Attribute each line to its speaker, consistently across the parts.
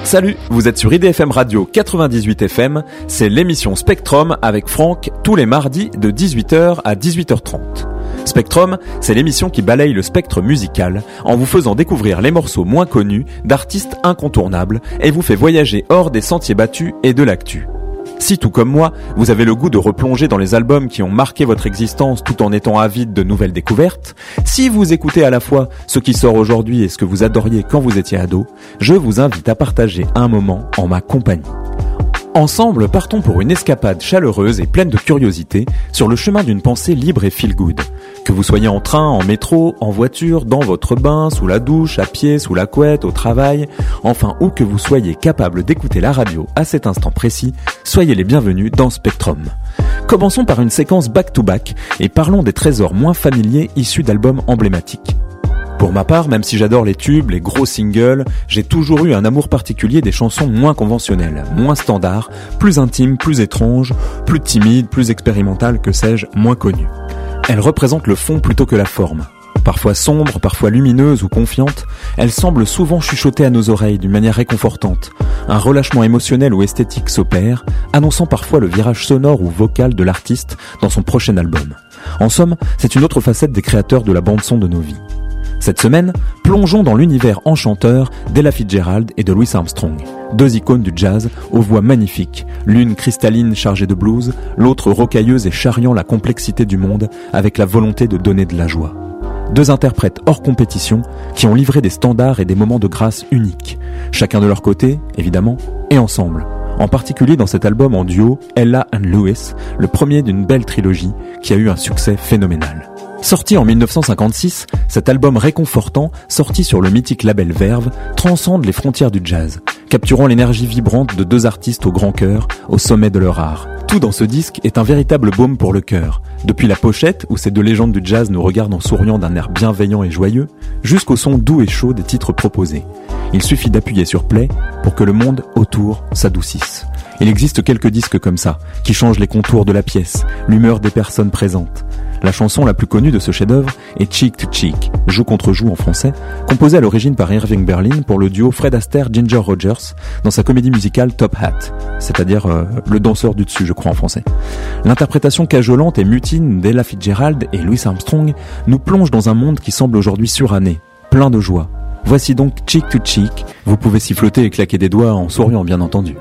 Speaker 1: Salut, vous êtes sur IDFM Radio 98 FM, c'est l'émission Spectrum avec Franck tous les mardis de 18h à 18h30. Spectrum, c'est l'émission qui balaye le spectre musical en vous faisant découvrir les morceaux moins connus d'artistes incontournables et vous fait voyager hors des sentiers battus et de l'actu. Si tout comme moi, vous avez le goût de replonger dans les albums qui ont marqué votre existence tout en étant avide de nouvelles découvertes, si vous écoutez à la fois ce qui sort aujourd'hui et ce que vous adoriez quand vous étiez ado, je vous invite à partager un moment en ma compagnie. Ensemble, partons pour une escapade chaleureuse et pleine de curiosité sur le chemin d'une pensée libre et feel good. Que vous soyez en train, en métro, en voiture, dans votre bain, sous la douche, à pied, sous la couette, au travail, enfin où que vous soyez capable d'écouter la radio à cet instant précis, soyez les bienvenus dans Spectrum. Commençons par une séquence back-to-back et parlons des trésors moins familiers issus d'albums emblématiques. Pour ma part, même si j'adore les tubes, les gros singles, j'ai toujours eu un amour particulier des chansons moins conventionnelles, moins standards, plus intimes, plus étranges, plus timides, plus expérimentales, que sais-je, moins connues. Elles représentent le fond plutôt que la forme. Parfois sombre, parfois lumineuse ou confiante, elles semblent souvent chuchoter à nos oreilles d'une manière réconfortante. Un relâchement émotionnel ou esthétique s'opère, annonçant parfois le virage sonore ou vocal de l'artiste dans son prochain album. En somme, c'est une autre facette des créateurs de la bande-son de nos vies. Cette semaine, plongeons dans l'univers enchanteur d'Ella Fitzgerald et de Louis Armstrong, deux icônes du jazz aux voix magnifiques, l'une cristalline chargée de blues, l'autre rocailleuse et charriant la complexité du monde avec la volonté de donner de la joie. Deux interprètes hors compétition qui ont livré des standards et des moments de grâce uniques, chacun de leur côté, évidemment, et ensemble. En particulier dans cet album en duo, Ella and Louis, le premier d'une belle trilogie qui a eu un succès phénoménal. Sorti en 1956, cet album réconfortant, sorti sur le mythique label Verve, transcende les frontières du jazz, capturant l'énergie vibrante de deux artistes au grand cœur, au sommet de leur art. Tout dans ce disque est un véritable baume pour le cœur, depuis la pochette où ces deux légendes du jazz nous regardent en souriant d'un air bienveillant et joyeux, jusqu'au son doux et chaud des titres proposés. Il suffit d'appuyer sur play pour que le monde autour s'adoucisse. Il existe quelques disques comme ça, qui changent les contours de la pièce, l'humeur des personnes présentes. La chanson la plus connue de ce chef-d'œuvre est Cheek to Cheek, joue contre joue en français, composée à l'origine par Irving Berlin pour le duo Fred Astaire-Ginger Rogers dans sa comédie musicale Top Hat, c'est-à-dire le danseur du dessus, je crois en français. L'interprétation cajolante et mutine d'Ella Fitzgerald et Louis Armstrong nous plonge dans un monde qui semble aujourd'hui suranné, plein de joie. Voici donc Cheek to Cheek, vous pouvez siffloter et claquer des doigts en souriant bien entendu.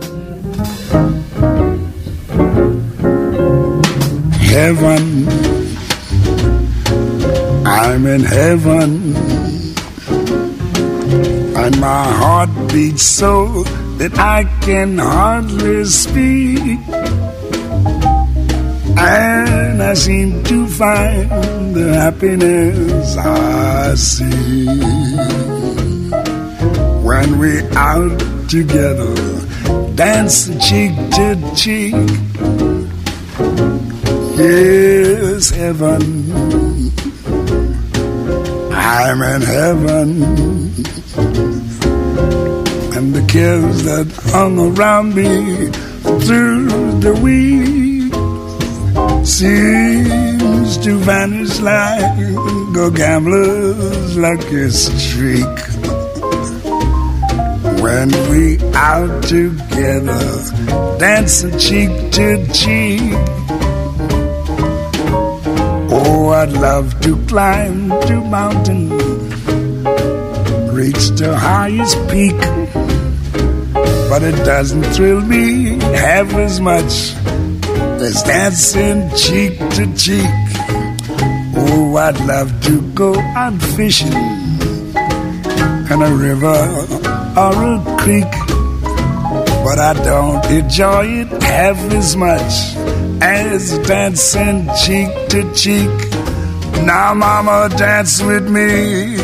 Speaker 2: Heaven, I'm in heaven, and my heart beats so that I can hardly speak, and I seem to find the happiness I see when we're out together, dance cheek to cheek. Yes, heaven, I'm in heaven, and the cares that hung around me through the week seems to vanish like a gambler's lucky streak. When we out together, dancing cheek to cheek. Oh, I'd love to climb the mountain, reach the highest peak, but it doesn't thrill me half as much as dancing cheek to cheek. Oh, I'd love to go out fishing in a river or a creek, but I don't enjoy it half as much as dancing cheek to cheek. Now mama, dance with me,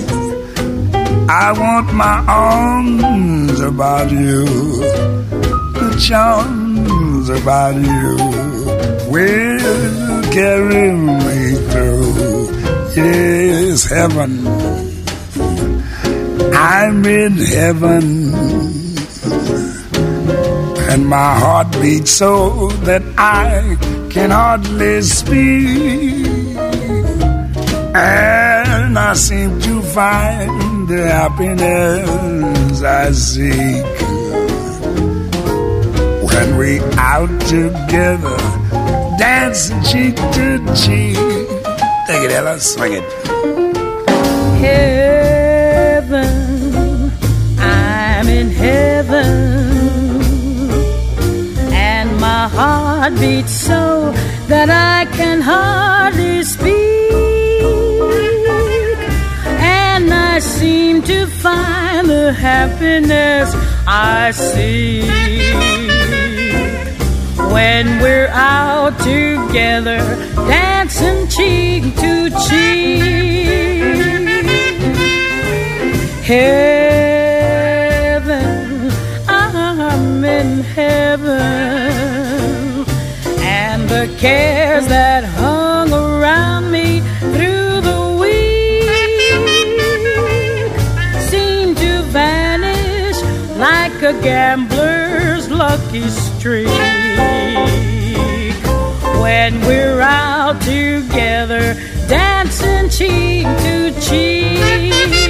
Speaker 2: I want my arms about you, the charms about you will carry me through. Yes, heaven, I'm in heaven, and my heart beats so that I can hardly speak, and I seem to find the happiness I seek. When we out together, dancing cheek to cheek. Take it, Ella, swing it.
Speaker 3: Heaven, I'm in heaven, and my heart beats so that I can hardly speak, and I seem to find the happiness I seek when we're out together, dancing cheek to cheek. Heaven, I'm in heaven, and the cares that hung around me through the week seem to vanish like a gambler's lucky streak when we're out together, dancing cheek to cheek.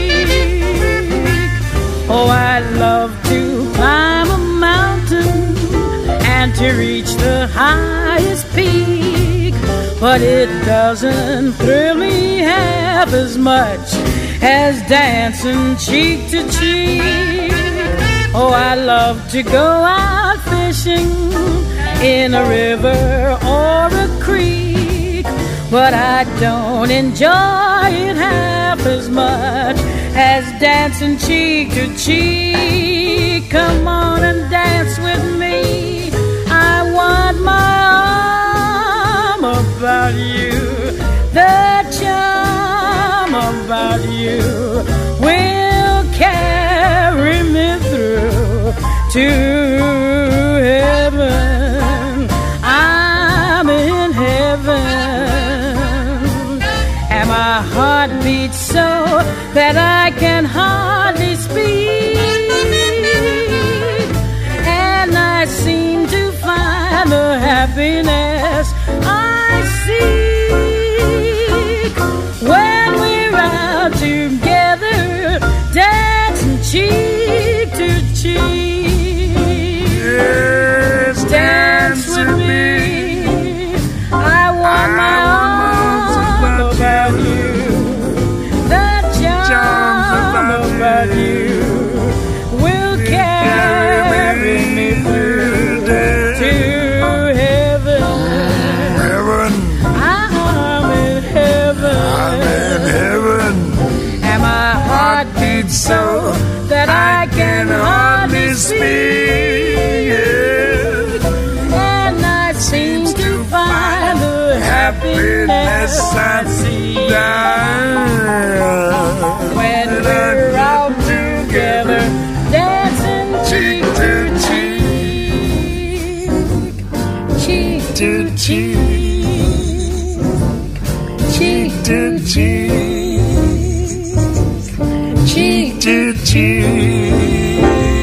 Speaker 3: Oh, I love to climb a mountain and to reach the highest peak, but it doesn't thrill me half as much as dancing cheek to cheek. Oh, I love to go out fishing in a river or a creek, but I don't enjoy it half as much as dancing cheek to cheek. Come on and dance with me. I want my arm about you. The charm about you will carry me through to heaven. I'm in heaven, and my heart beats so that I can hardly speak, and I seem to find the happiness I seek when we're out together, dancing cheek to cheek.
Speaker 2: Yes,
Speaker 3: dance with me. I want my arms about you. About you will carry me through to heaven.
Speaker 2: Heaven.
Speaker 3: I'm in heaven.
Speaker 2: I'm in heaven.
Speaker 3: And my heart beats so that I can hardly speak. And I seem to find the happiness I see when we're out together, dancing cheek to cheek, cheek to cheek, cheek to cheek, cheek to cheek.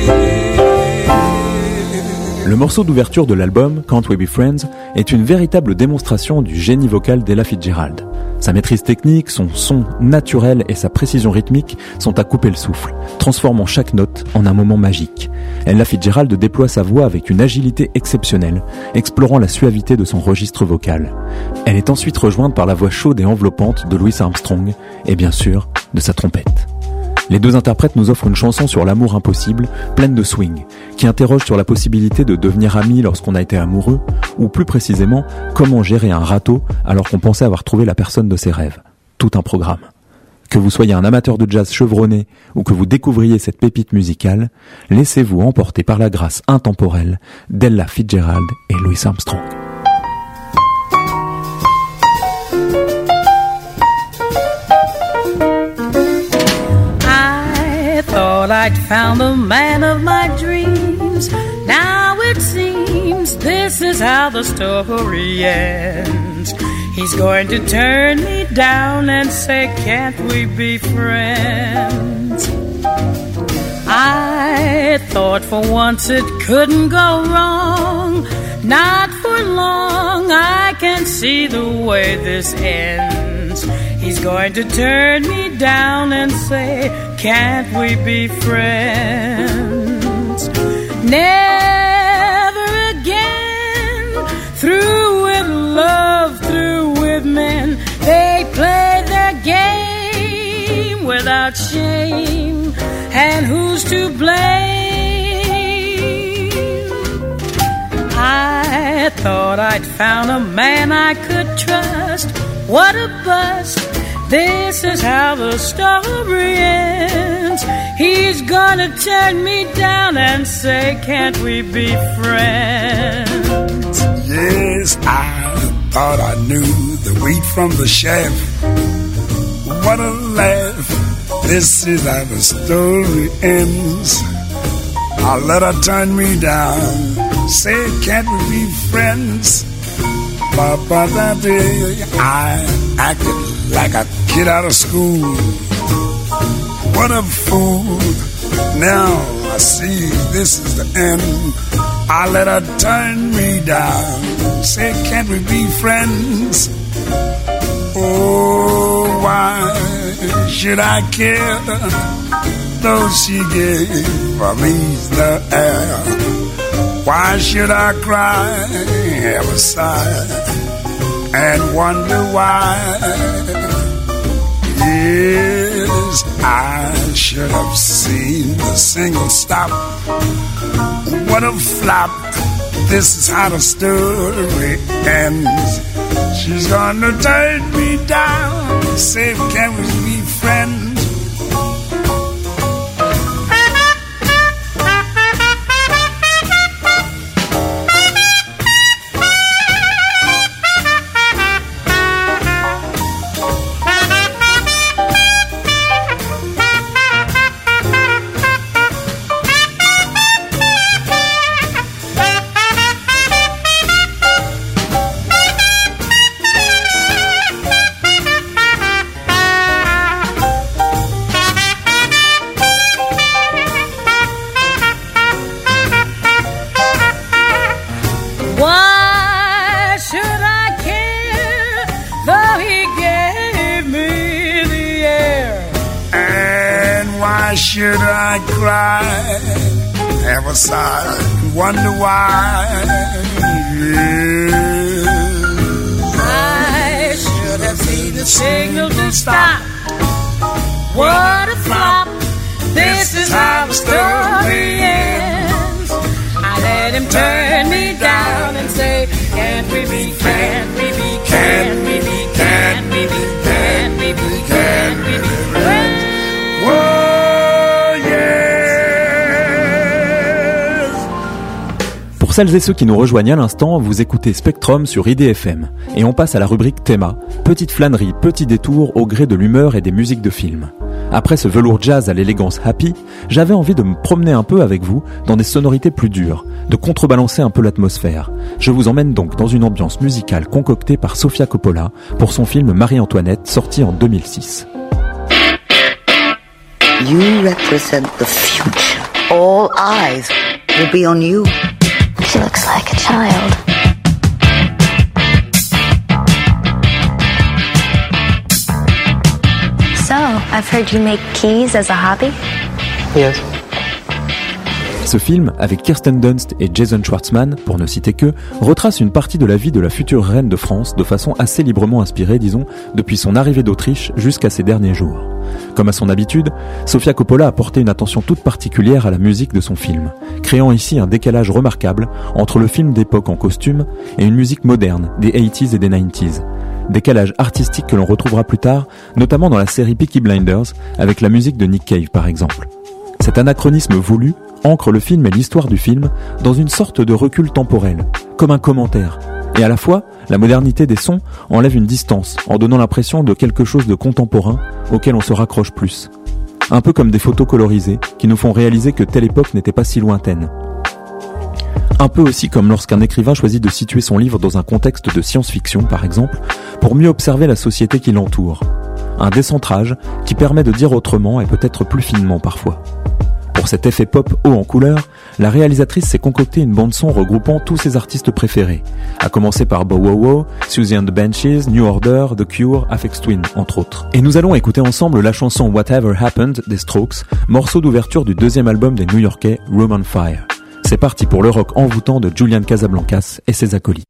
Speaker 1: Le morceau d'ouverture de l'album, Can't We Be Friends, est une véritable démonstration du génie vocal d'Ella Fitzgerald. Sa maîtrise technique, son son naturel et sa précision rythmique sont à couper le souffle, transformant chaque note en un moment magique. Ella Fitzgerald déploie sa voix avec une agilité exceptionnelle, explorant la suavité de son registre vocal. Elle est ensuite rejointe par la voix chaude et enveloppante de Louis Armstrong, et bien sûr, de sa trompette. Les deux interprètes nous offrent une chanson sur l'amour impossible, pleine de swing, qui interroge sur la possibilité de devenir amis lorsqu'on a été amoureux, ou plus précisément, comment gérer un râteau alors qu'on pensait avoir trouvé la personne de ses rêves. Tout un programme. Que vous soyez un amateur de jazz chevronné ou que vous découvriez cette pépite musicale, laissez-vous emporter par la grâce intemporelle d'Ella Fitzgerald et Louis Armstrong.
Speaker 3: Thought I'd found the man of my dreams. Now it seems this is how the story ends. He's going to turn me down and say, can't we be friends? I thought for once it couldn't go wrong. Not for long, I can see the way this ends. friends. He's going to turn me down and say, can't we be friends? Never again, through with love, through with men. They play their game without shame, and who's to blame? I thought I'd found a man I could trust. What a bust. This is how the story ends. He's gonna turn me down and say, can't we be friends?
Speaker 2: Yes, I thought I knew the wheat from the chaff. What a laugh. This is how the story ends. I'll let her turn me down, say, can't we be friends? Papa, that day I acted like a kid out of school. What a fool. Now I see this is the end. I let her turn me down, say, can't we be friends? Oh, why should I care? Though she gave me the air. Why should I cry, have a sigh, and wonder why? Yes, I should have seen the single stop. What a flop. This is how the story ends. She's gonna turn me down, say, can we be friends? Should I cry, have a sigh, wonder why? Yes.
Speaker 3: I should have seen the signal to stop. What a flop. This is how the story ends. I let him turn me down and say, can't we be, can't we be, can't we be, can't we be, can't we be, can't we be friends?
Speaker 2: Whoa.
Speaker 1: Pour celles et ceux qui nous rejoignent à l'instant, vous écoutez Spectrum sur IDFM. Et on passe à la rubrique Théma, petite flânerie, petit détour au gré de l'humeur et des musiques de film. Après ce velours jazz à l'élégance happy, j'avais envie de me promener un peu avec vous dans des sonorités plus dures, de contrebalancer un peu l'atmosphère. Je vous emmène donc dans une ambiance musicale concoctée par Sofia Coppola pour son film Marie-Antoinette, sorti en 2006.
Speaker 4: You represent the future. All eyes will be on you.
Speaker 5: She looks like a child. So, I've heard you make keys as a hobby?
Speaker 6: Yes.
Speaker 1: Ce film, avec Kirsten Dunst et Jason Schwartzman, pour ne citer que, retrace une partie de la vie de la future reine de France de façon assez librement inspirée, disons, depuis son arrivée d'Autriche jusqu'à ses derniers jours. Comme à son habitude, Sofia Coppola a porté une attention toute particulière à la musique de son film, créant ici un décalage remarquable entre le film d'époque en costume et une musique moderne des 80s et des 90s. Décalage artistique que l'on retrouvera plus tard, notamment dans la série Peaky Blinders, avec la musique de Nick Cave par exemple. Cet anachronisme voulu ancre le film et l'histoire du film dans une sorte de recul temporel, comme un commentaire. Et à la fois, la modernité des sons enlève une distance en donnant l'impression de quelque chose de contemporain auquel on se raccroche plus. Un peu comme des photos colorisées qui nous font réaliser que telle époque n'était pas si lointaine. Un peu aussi comme lorsqu'un écrivain choisit de situer son livre dans un contexte de science-fiction par exemple, pour mieux observer la société qui l'entoure. Un décentrage qui permet de dire autrement et peut-être plus finement parfois. Pour cet effet pop haut en couleur, la réalisatrice s'est concoctée une bande-son regroupant tous ses artistes préférés, à commencer par Bow Wow Wow, Susie and the Banshees, New Order, The Cure, Aphex Twin, entre autres. Et nous allons écouter ensemble la chanson Whatever Happened des Strokes, morceau d'ouverture du deuxième album des New-Yorkais, Room on Fire. C'est parti pour le rock envoûtant de Julian Casablancas et ses acolytes.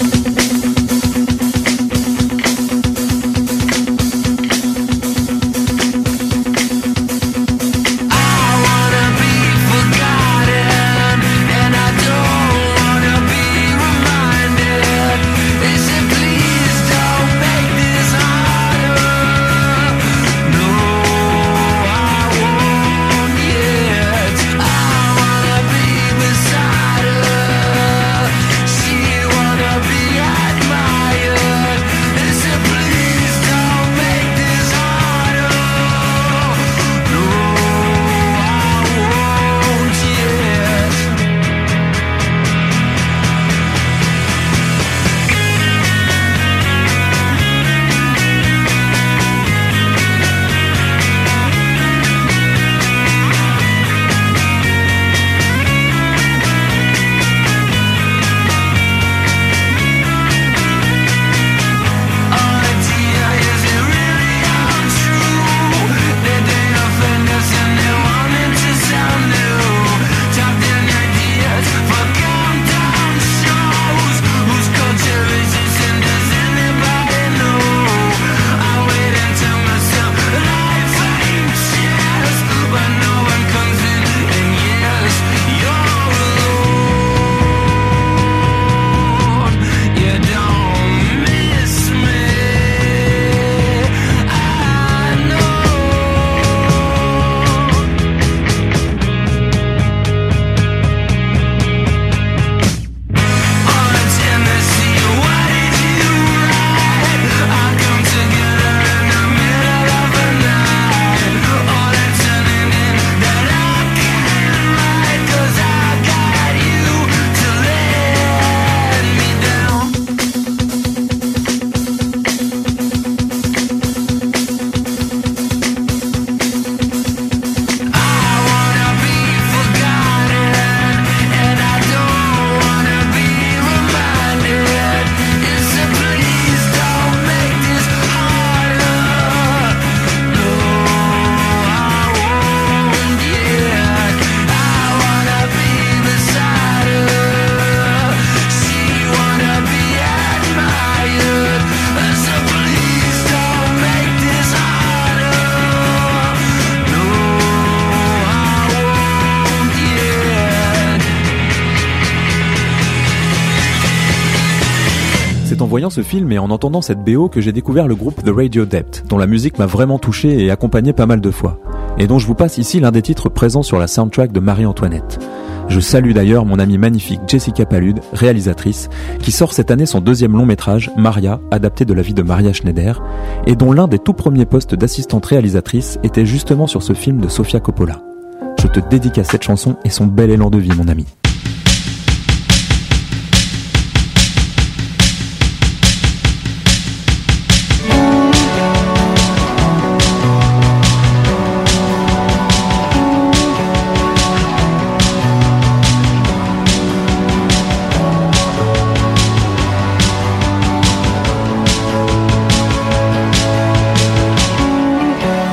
Speaker 1: C'est en voyant ce film et en entendant cette BO que j'ai découvert le groupe The Radio Dept, dont la musique m'a vraiment touché et accompagné pas mal de fois, et dont je vous passe ici l'un des titres présents sur la soundtrack de Marie-Antoinette. Je salue d'ailleurs mon amie magnifique Jessica Palud, réalisatrice, qui sort cette année son deuxième long métrage, Maria, adapté de la vie de Maria Schneider, et dont l'un des tout premiers postes d'assistante réalisatrice était justement sur ce film de Sofia Coppola. Je te dédicace cette chanson et son bel élan de vie, mon ami.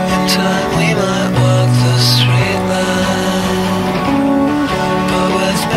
Speaker 6: With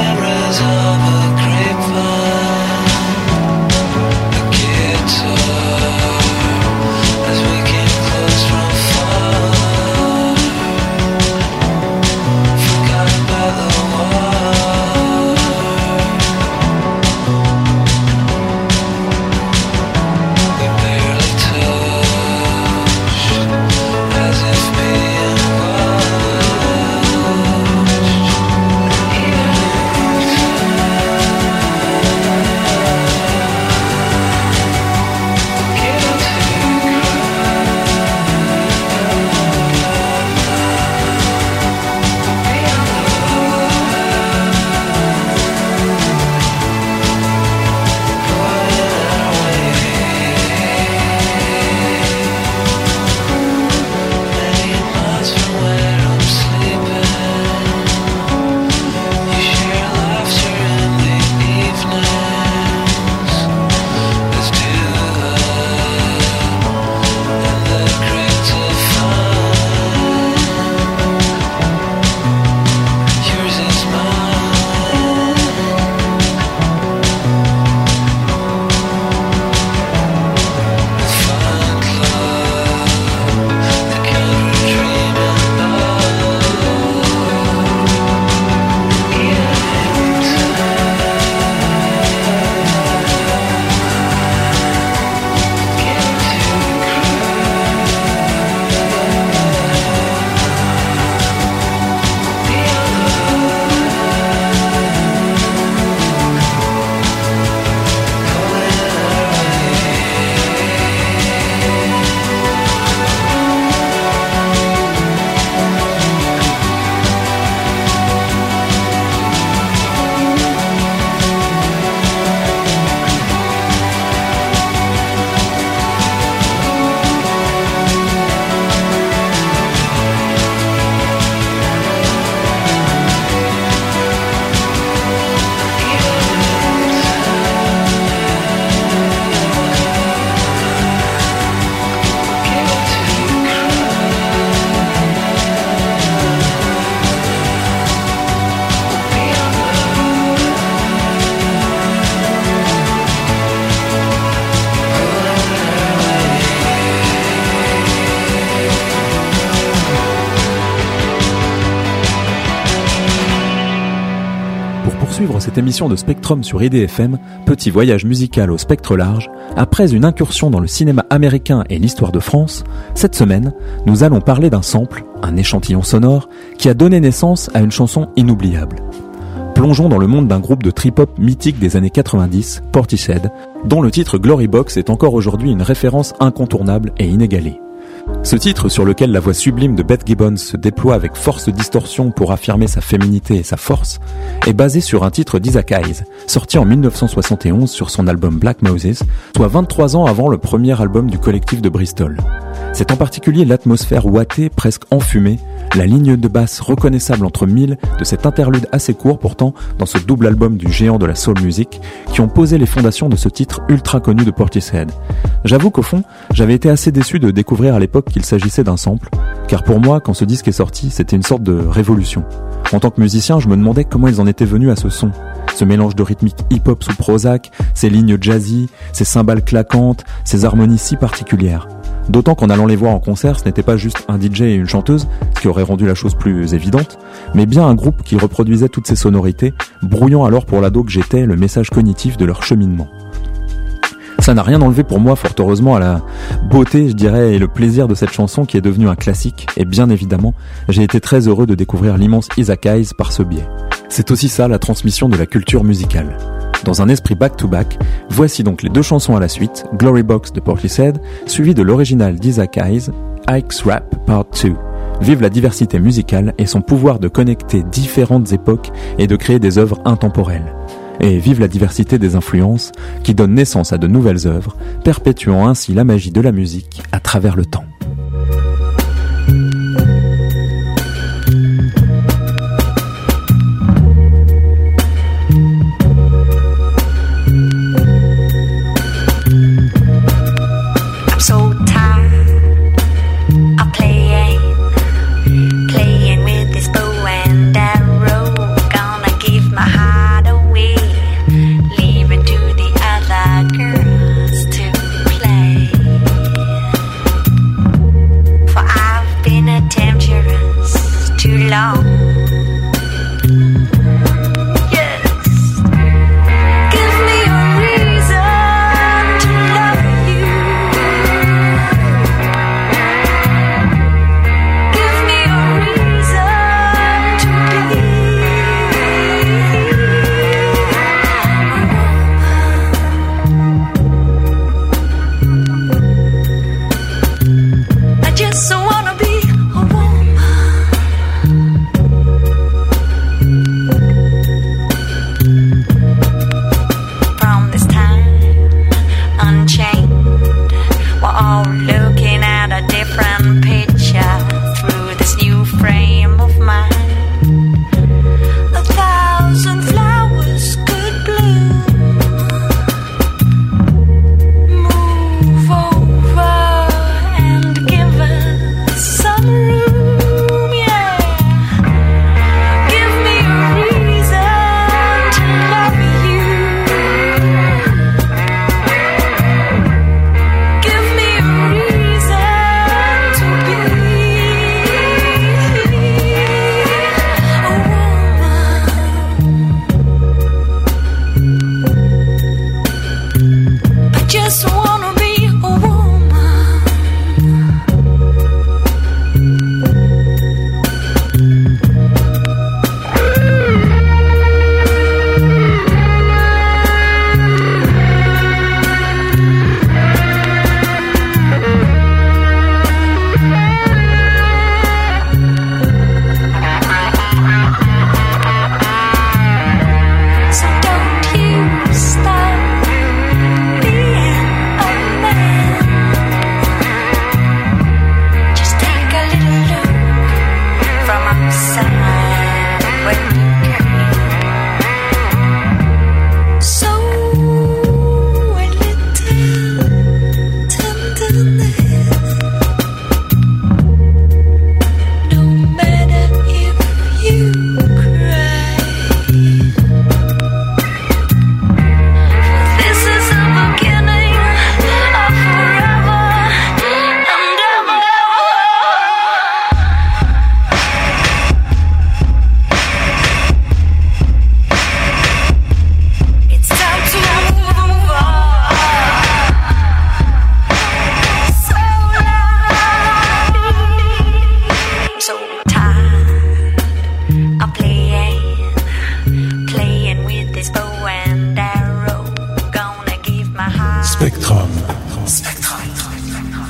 Speaker 1: poursuivre cette émission de Spectrum sur IDFM, petit voyage musical au spectre large, après une incursion dans le cinéma américain et l'histoire de France, cette semaine, nous allons parler d'un sample, un échantillon sonore, qui a donné naissance à une chanson inoubliable. Plongeons dans le monde d'un groupe de trip-hop mythique des années 90, Portishead, dont le titre Glory Box est encore aujourd'hui une référence incontournable et inégalée. Ce titre, sur lequel la voix sublime de Beth Gibbons se déploie avec force de distorsion pour affirmer sa féminité et sa force, est basé sur un titre d'Isaac Hayes, sorti en 1971 sur son album Black Moses, soit 23 ans avant le premier album du collectif de Bristol. C'est en particulier l'atmosphère ouatée, presque enfumée, la ligne de basse reconnaissable entre mille de cet interlude assez court pourtant dans ce double album du géant de la soul music qui ont posé les fondations de ce titre ultra connu de Portishead. J'avoue qu'au fond, j'avais été assez déçu de découvrir à l'époque qu'il s'agissait d'un sample, car pour moi, quand ce disque est sorti, c'était une sorte de révolution. En tant que musicien, je me demandais comment ils en étaient venus à ce son. Ce mélange de rythmique hip-hop sous Prozac, ces lignes jazzy, ces cymbales claquantes, ces harmonies si particulières. D'autant qu'en allant les voir en concert, ce n'était pas juste un DJ et une chanteuse, ce qui aurait rendu la chose plus évidente, mais bien un groupe qui reproduisait toutes ces sonorités, brouillant alors pour l'ado que j'étais le message cognitif de leur cheminement. Ça n'a rien enlevé pour moi, fort heureusement, à la beauté, je dirais, et le plaisir de cette chanson qui est devenue un classique, et bien évidemment, j'ai été très heureux de découvrir l'immense Isaac Hayes par ce biais. C'est aussi ça la transmission de la culture musicale. Dans un esprit back-to-back, voici donc les deux chansons à la suite, Glory Box de Portishead, suivi de l'original d'Isaac Hayes, Ike's Rap Part 2. Vive la diversité musicale et son pouvoir de connecter différentes époques et de créer des œuvres intemporelles. Et vive la diversité des influences qui donnent naissance à de nouvelles œuvres, perpétuant ainsi la magie de la musique à travers le temps.
Speaker 5: Girls to play.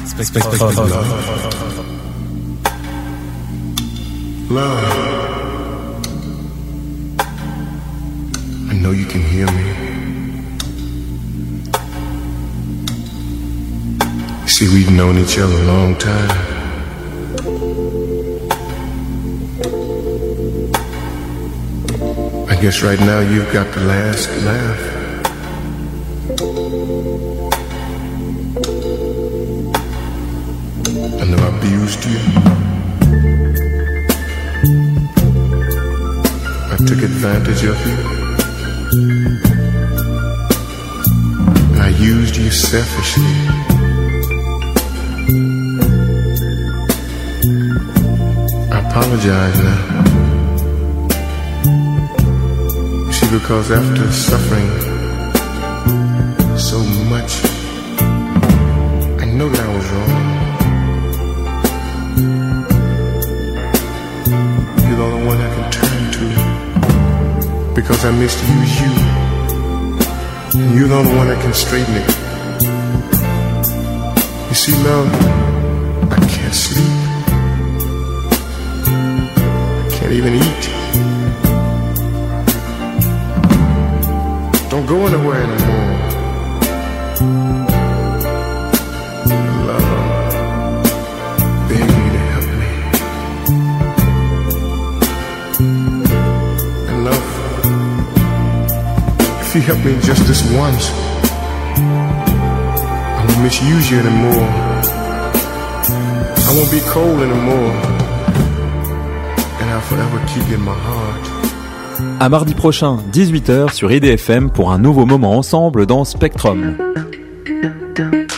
Speaker 6: Spectrum.
Speaker 7: Love, I know you can hear me. You see, we've known each other a long time. I guess right now you've got the last laugh. I know I abused you. I took advantage of you. I used you selfishly. I apologize now. You see, because after suffering so much, I know that I was wrong. You're the only one I can turn to, because I misused you. And you're the only one that can straighten it. You see, love, I can't sleep. I can't even eat. Don't go anywhere anymore. Love, beg you to help me. And love, if you help me just this once, I won't misuse you anymore. I won't be cold anymore. And I'll forever keep you in my heart.
Speaker 1: À mardi prochain, 18h sur IDFM pour un nouveau moment ensemble dans Spectrum.